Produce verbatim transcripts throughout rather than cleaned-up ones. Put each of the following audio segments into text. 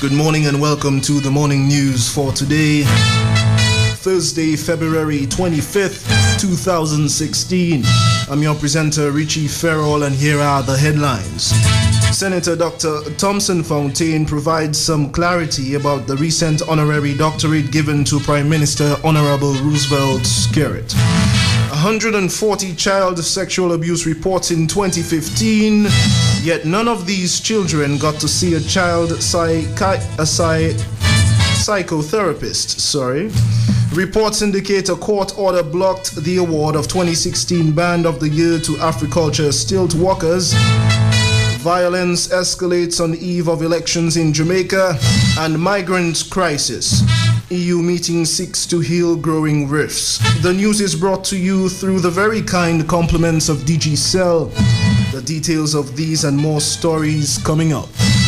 Good morning and welcome to the morning news for today, Thursday, February twenty-fifth, two thousand sixteen. I'm your presenter, Richie Farrell, and here are the headlines. Senator Doctor Thompson Fontaine provides some clarity about the recent honorary doctorate given to Prime Minister Honorable Roosevelt Skerrit. one hundred forty child sexual abuse reports in twenty fifteen, yet none of these children got to see a child psychi- a psy- psychotherapist. Sorry. Reports indicate a court order blocked the award of twenty sixteen Band of the Year to Africulture Stilt Walkers. Violence escalates on eve of elections in Jamaica, and migrant crisis. E U meeting seeks to heal growing rifts. The news is brought to you through the very kind compliments of D G Cell. The details of these and more stories coming up.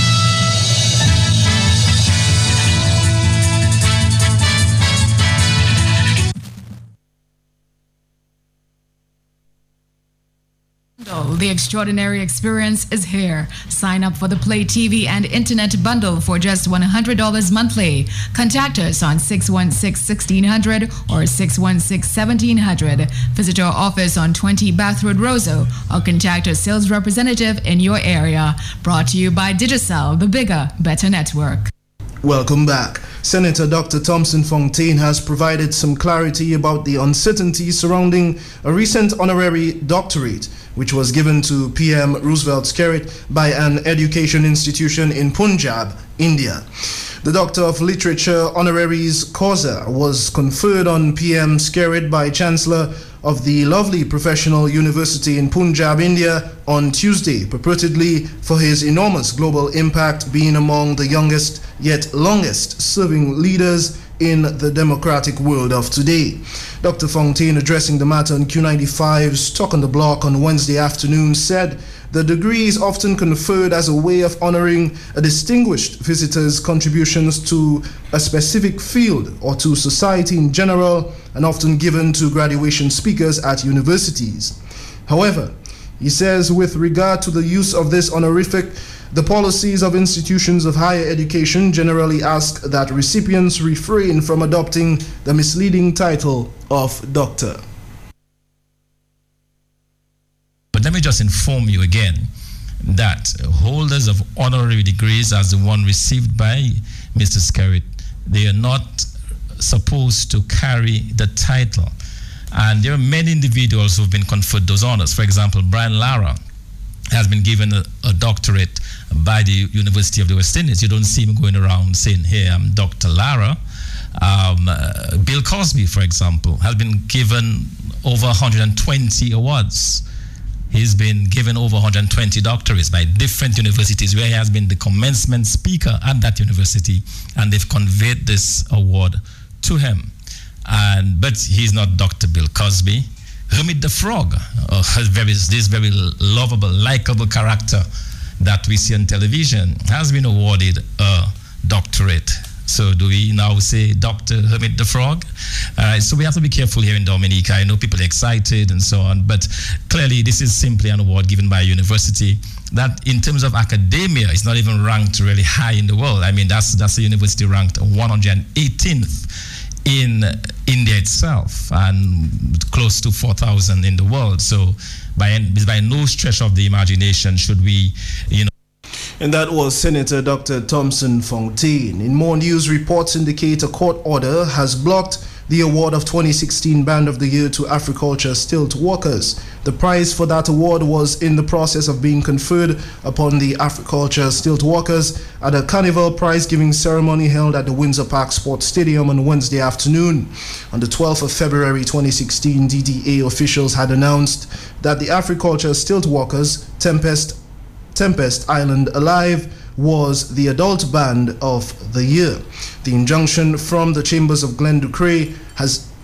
The extraordinary experience is here. Sign up for the Play T V and Internet bundle for just one hundred dollars monthly. Contact us on six one six, one six zero zero or six one six, one seven zero zero. Visit our office on twenty Bath Road, Roseau, or contact a sales representative in your area. Brought to you by Digicel, the bigger, better network. Welcome back. Senator Doctor Thompson Fontaine has provided some clarity about the uncertainty surrounding a recent honorary doctorate which was given to P M Roosevelt Skerrit by an education institution in Punjab, India. The Doctor of Literature honoris causa was conferred on P M Skerrit by Chancellor of the lovely professional university in Punjab, India on Tuesday, purportedly for his enormous global impact, being among the youngest yet longest serving leaders in the democratic world of today. Doctor Fontaine, addressing the matter on Q ninety-five's Talk on the Block on Wednesday afternoon, said the degree is often conferred as a way of honoring a distinguished visitor's contributions to a specific field or to society in general, and often given to graduation speakers at universities. However, he says with regard to the use of this honorific, the policies of institutions of higher education generally ask that recipients refrain from adopting the misleading title of doctor. But let me just inform you again that holders of honorary degrees as the one received by Mister Skerrit, they are not supposed to carry the title. And there are many individuals who have been conferred those honors. For example, Brian Lara has been given a, a doctorate by the University of the West Indies. You don't see him going around saying, hey, I'm Doctor Lara. Um, uh, Bill Cosby, for example, has been given over one hundred twenty awards. He's been given over one hundred twenty doctorates by different universities where he has been the commencement speaker at that university, and they've conveyed this award to him. And but he's not Doctor Bill Cosby. Hermit the Frog, uh, has very, this very lovable, likable character that we see on television, has been awarded a doctorate. So do we now say Doctor Hermit the Frog? Uh, so we have to be careful here in Dominica. I know people are excited and so on, but clearly this is simply an award given by a university that in terms of academia is not even ranked really high in the world. I mean, that's, that's a university ranked one hundred eighteenth in India itself and close to four thousand in the world. So by, by no stretch of the imagination should we, you know. And that was Senator Doctor Thompson Fontaine. In more news, reports indicate a court order has blocked the award of twenty sixteen Band of the Year to Africulture Stilt Walkers. The prize for that award was in the process of being conferred upon the Africulture Stilt Walkers at a carnival prize-giving ceremony held at the Windsor Park Sports Stadium on Wednesday afternoon. On the twelfth of February twenty sixteen, D D A officials had announced that the Africulture Stilt Walkers, Tempest, Tempest Island Alive, was the adult band of the year. The injunction from the chambers of Glenducre has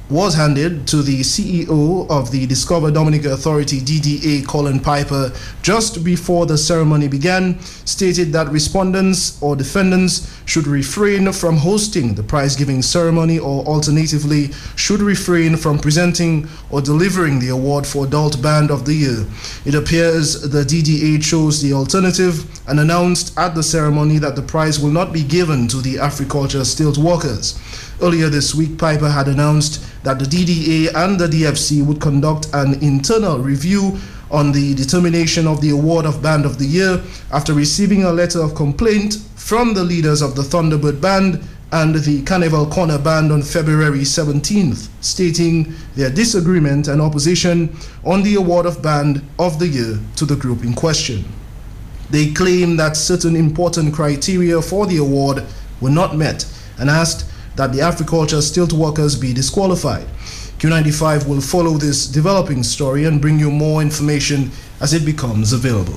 was handed to the C E O of the Discover Dominica Authority D D A, Colin Piper, just before the ceremony began, stated that respondents or defendants should refrain from hosting the prize-giving ceremony or alternatively should refrain from presenting or delivering the award for Adult Band of the Year. It appears the D D A chose the alternative and announced at the ceremony that the prize will not be given to the Africulture stilt walkers. Earlier this week, Piper had announced that the D D A and the D F C would conduct an internal review on the determination of the award of Band of the Year after receiving a letter of complaint from the leaders of the Thunderbird Band and the Carnival Corner Band on February seventeenth, stating their disagreement and opposition on the award of Band of the Year to the group in question. They claim that certain important criteria for the award were not met and asked that the Africulture stilt walkers be disqualified. Q ninety-five will follow this developing story and bring you more information as it becomes available.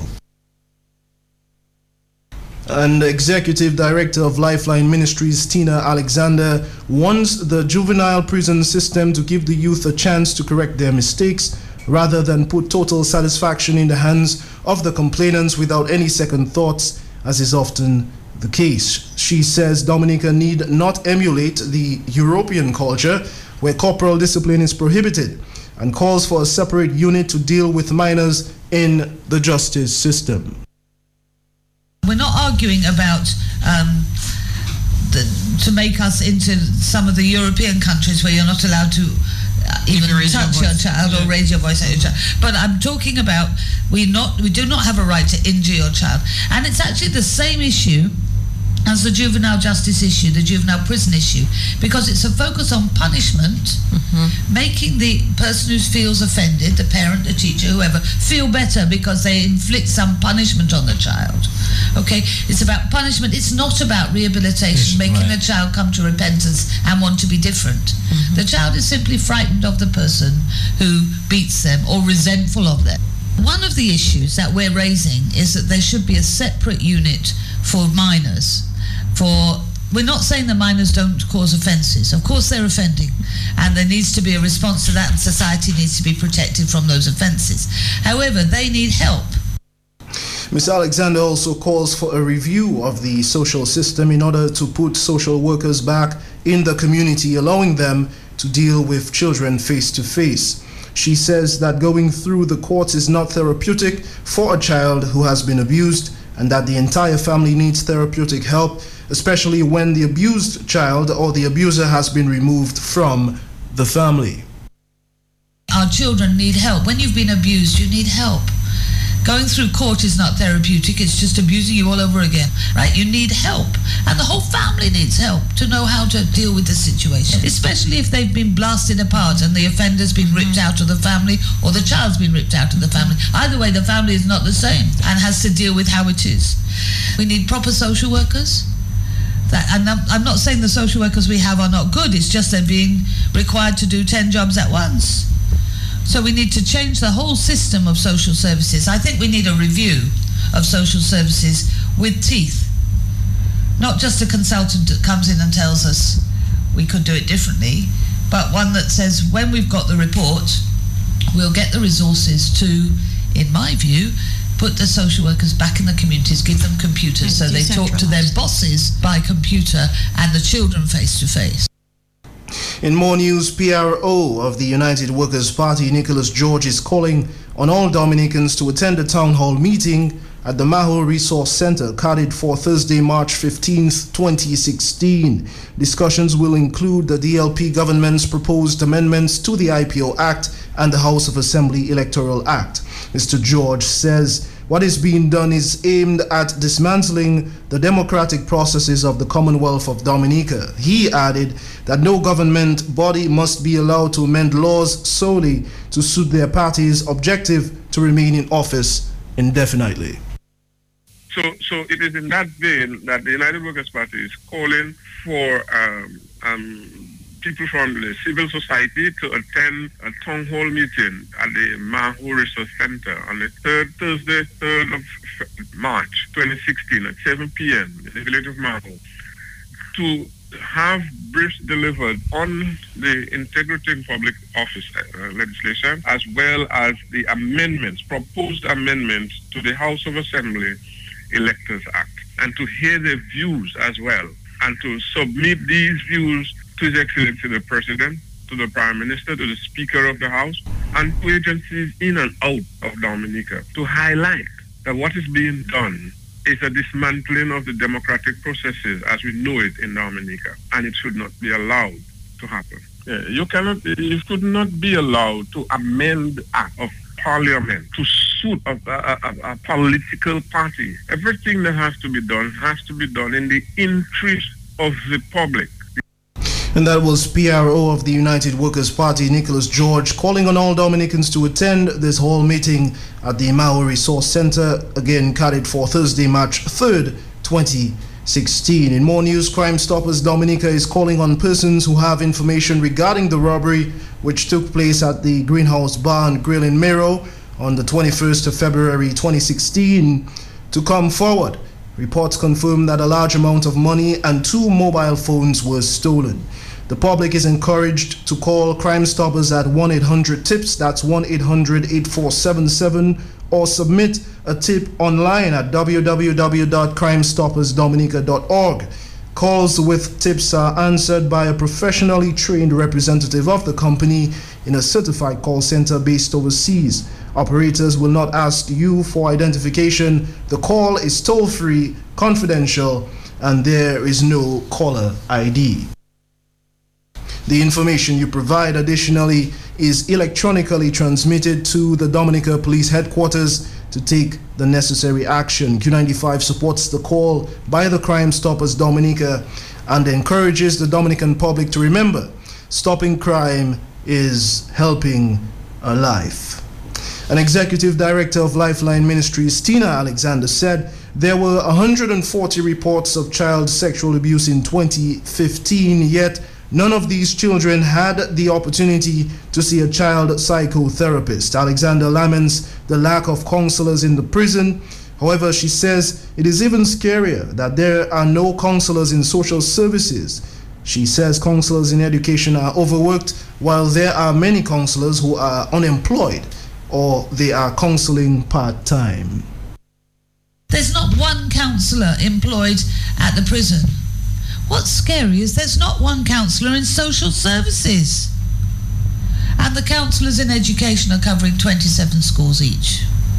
And Executive Director of Lifeline Ministries, Tina Alexander, wants the juvenile prison system to give the youth a chance to correct their mistakes rather than put total satisfaction in the hands of the complainants without any second thoughts, as is often the case. She says Dominica need not emulate the European culture where corporal discipline is prohibited and calls for a separate unit to deal with minors in the justice system. We're not arguing about um, the, to make us into some of the European countries where you're not allowed to uh, even touch your, your child yeah. or raise your voice at your child. But I'm talking about we not we do not have a right to injure your child, and it's actually the same issue as the juvenile justice issue, the juvenile prison issue, because it's a focus on punishment, mm-hmm. making the person who feels offended, the parent, the teacher, whoever, feel better because they inflict some punishment on the child. Okay, it's about punishment. It's not about rehabilitation, making right. the child come to repentance and want to be different. Mm-hmm. The child is simply frightened of the person who beats them or resentful of them. One of the issues that we're raising is that there should be a separate unit for minors. For we're not saying that minors don't cause offences. Of course they're offending, and there needs to be a response to that, and society needs to be protected from those offences. However, they need help. Miz Alexander also calls for a review of the social system in order to put social workers back in the community, allowing them to deal with children face to face. She says that going through the courts is not therapeutic for a child who has been abused, and that the entire family needs therapeutic help, especially when the abused child or the abuser has been removed from the family. Our children need help. When you've been abused, you need help. Going through court is not therapeutic, it's just abusing you all over again, right? You need help, and the whole family needs help to know how to deal with the situation, especially if they've been blasted apart and the offender's been ripped out of the family or the child's been ripped out of the family. Either way, the family is not the same and has to deal with how it is. We need proper social workers. That, and I'm, I'm not saying the social workers we have are not good, it's just they're being required to do ten jobs at once. So we need to change the whole system of social services. I think we need a review of social services with teeth. Not just a consultant that comes in and tells us we could do it differently, but one that says when we've got the report, we'll get the resources to, in my view, put the social workers back in the communities, give them computers so they talk to their bosses by computer and the children face to face. In more news, P R O of the United Workers' Party, Nicholas George, is calling on all Dominicans to attend a town hall meeting at the Maho Resource Center, carried for Thursday, March fifteenth, twenty sixteen. Discussions will include the D L P government's proposed amendments to the I P O Act and the House of Assembly Electoral Act. Mister George says what is being done is aimed at dismantling the democratic processes of the Commonwealth of Dominica. He added that no government body must be allowed to amend laws solely to suit their party's objective to remain in office indefinitely. So, so it is in that vein that the United Workers' Party is calling for um, um, people from the civil society to attend a town hall meeting at the Maho Resource Center on the third Thursday, third of March, twenty sixteen, at seven p m in the village of Maho, to have briefs delivered on the integrity in public office uh, legislation, as well as the amendments, proposed amendments to the House of Assembly Electors Act, and to hear their views as well, and to submit these views to His Excellency the President, to the Prime Minister, to the Speaker of the House, and to agencies in and out of Dominica, to highlight that what is being done is a dismantling of the democratic processes as we know it in Dominica, and it should not be allowed to happen. Yeah, you cannot, you should not be allowed to amend Act of Parliament to suit a, a, a, a political party. Everything that has to be done has to be done in the interest of the public. And that was P R O of the United Workers' Party, Nicholas George, calling on all Dominicans to attend this hall meeting at the Maui Resource Center, again carried for Thursday, March third, twenty sixteen. In more news, Crime Stoppers Dominica is calling on persons who have information regarding the robbery which took place at the Greenhouse Bar and Grill in Mero on the twenty-first of February twenty sixteen to come forward. Reports confirm that a large amount of money and two mobile phones were stolen. The public is encouraged to call Crime Stoppers at one eight hundred TIPS, that's one eight hundred, eight four seven seven, or submit a tip online at w w w dot crime stoppers dominica dot org. Calls with tips are answered by a professionally trained representative of the company in a certified call center based overseas. Operators will not ask you for identification. The call is toll-free, confidential, and there is no caller I D. The information you provide additionally is electronically transmitted to the Dominica Police Headquarters to take the necessary action. Q ninety-five supports the call by the Crime Stoppers Dominica and encourages the Dominican public to remember, stopping crime is helping a life. An executive director of Lifeline Ministries, Tina Alexander, said there were one hundred forty reports of child sexual abuse in twenty fifteen, yet none of these children had the opportunity to see a child psychotherapist. Alexander laments the lack of counselors in the prison. However, she says it is even scarier that there are no counselors in social services. She says counselors in education are overworked, while there are many counselors who are unemployed or they are counseling part-time. There's not one counsellor employed at the prison. What's scary is there's not one counsellor in social services. And the counsellors in education are covering twenty-seven schools each.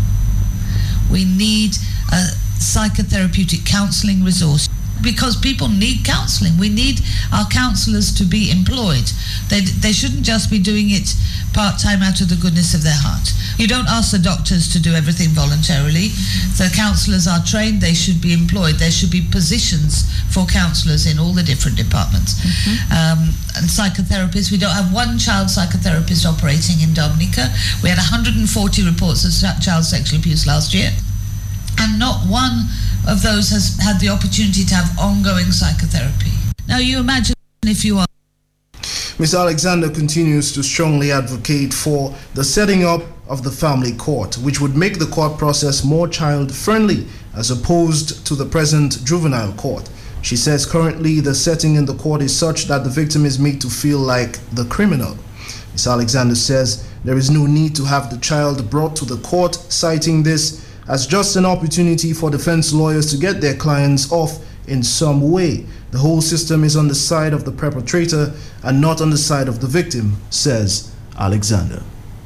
We need a psychotherapeutic counselling resource because people need counselling. We need our counsellors to be employed. They, they shouldn't just be doing it part-time out of the goodness of their heart. You don't ask the doctors to do everything voluntarily. The counsellors are trained, they should be employed. There should be positions for counsellors in all the different departments. Mm-hmm. um, and psychotherapists, we don't have one child psychotherapist operating in Dominica. We had one hundred forty reports of child sexual abuse last year, and not one of those has had the opportunity to have ongoing psychotherapy. Now you imagine if you are... Miz Alexander continues to strongly advocate for the setting up of the family court, which would make the court process more child-friendly as opposed to the present juvenile court. She says currently the setting in the court is such that the victim is made to feel like the criminal. Miz Alexander says there is no need to have the child brought to the court, citing this as just an opportunity for defense lawyers to get their clients off in some way. The whole system is on the side of the perpetrator and not on the side of the victim, says Alexander.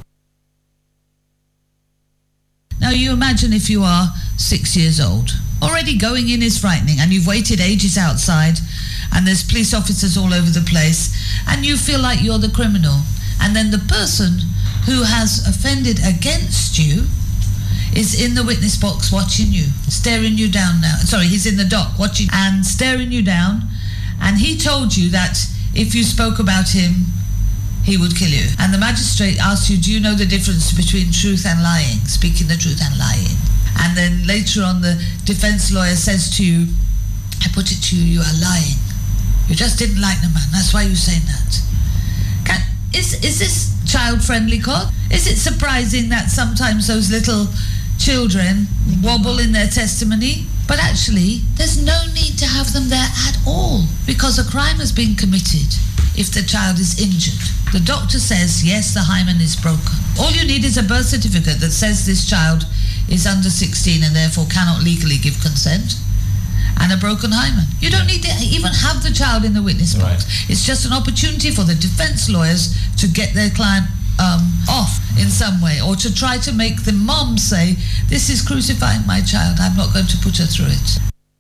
Now you imagine if you are six years old. Already going in is frightening, and you've waited ages outside and there's police officers all over the place and you feel like you're the criminal. And then the person who has offended against you is in the witness box watching you, staring you down now. Sorry, he's in the dock watching and staring you down. And he told you that if you spoke about him, he would kill you. And the magistrate asks you, do you know the difference between truth and lying, speaking the truth and lying? And then later on, the defense lawyer says to you, I put it to you, you are lying. You just didn't like the man. That's why you're saying that. Can, is, is this child-friendly court? Is it surprising that sometimes those little children wobble in their testimony? But actually, there's no need to have them there at all because a crime has been committed if the child is injured. The doctor says, yes, the hymen is broken. All you need is a birth certificate that says this child is under sixteen and therefore cannot legally give consent, and a broken hymen. You don't need to even have the child in the witness box. Right. It's just an opportunity for the defense lawyers to get their client um, off in some way, or to try to make the mom say, this is crucifying my child, I'm not going to put her through it.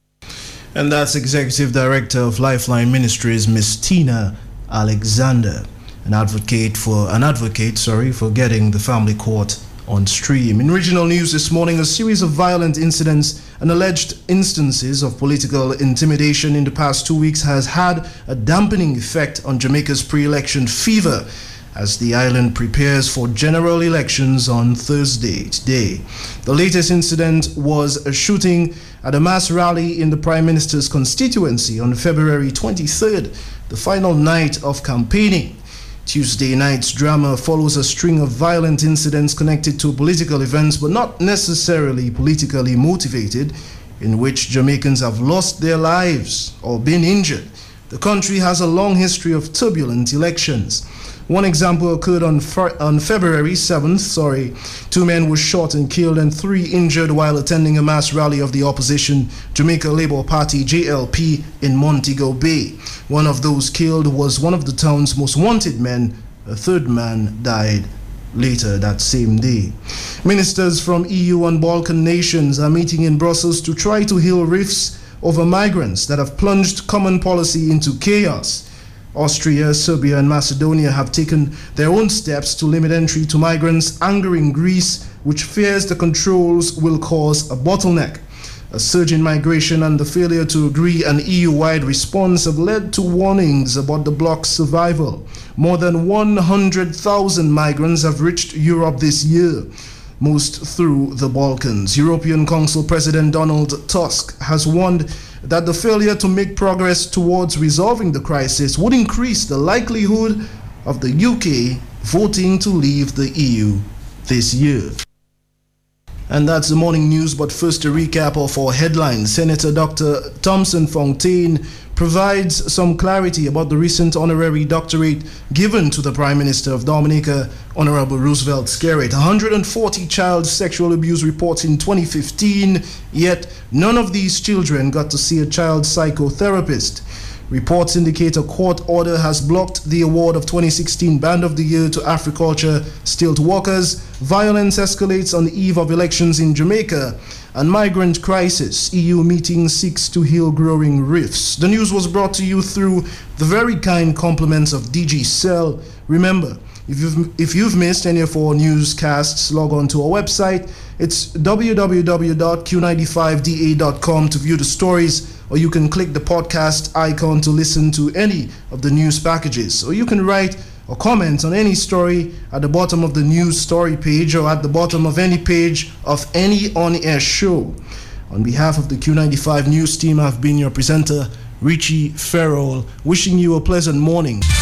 And that's Executive Director of Lifeline Ministries, Miss Tina Alexander, an advocate for an advocate, sorry, for getting the family court on stream. In regional news this morning, a series of violent incidents and alleged instances of political intimidation in the past two weeks has had a dampening effect on Jamaica's pre-election fever as the island prepares for general elections on Thursday today. The latest incident was a shooting at a mass rally in the Prime Minister's constituency on February twenty-third, the final night of campaigning. Tuesday night's drama follows a string of violent incidents connected to political events, but not necessarily politically motivated, in which Jamaicans have lost their lives or been injured. The country has a long history of turbulent elections. One example occurred on, on February seventh. Sorry, two men were shot and killed and three injured while attending a mass rally of the opposition Jamaica Labour Party J L P in Montego Bay. One of those killed was one of the town's most wanted men. A third man died later that same day. Ministers from E U and Balkan nations are meeting in Brussels to try to heal rifts over migrants that have plunged common policy into chaos. Austria, Serbia and Macedonia have taken their own steps to limit entry to migrants, angering Greece, which fears the controls will cause a bottleneck. A surge in migration and the failure to agree an E U-wide response have led to warnings about the bloc's survival. More than one hundred thousand migrants have reached Europe this year, most through the Balkans. European Council President Donald Tusk has warned that the failure to make progress towards resolving the crisis would increase the likelihood of the U K voting to leave the E U this year. And that's the morning news, but first a recap of our headlines. Senator Doctor Thompson Fontaine provides some clarity about the recent honorary doctorate given to the Prime Minister of Dominica, Honorable Roosevelt Skerrit. one hundred forty child sexual abuse reports in twenty fifteen, yet none of these children got to see a child psychotherapist. Reports indicate a court order has blocked the award of twenty sixteen Band of the Year to Africulture Stilt Walkers. Violence escalates on the eve of elections in Jamaica. And migrant crisis. E U meeting seeks to heal growing rifts. The news was brought to you through the very kind compliments of D G Cell. Remember, if you've, if you've missed any of our newscasts, log on to our website. It's w w w dot q ninety-five d a dot com to view the stories, or you can click the podcast icon to listen to any of the news packages. Or you can write or comment on any story at the bottom of the news story page or at the bottom of any page of any on-air show. On behalf of the Q ninety-five News team, I've been your presenter, Richie Farrell, wishing you a pleasant morning.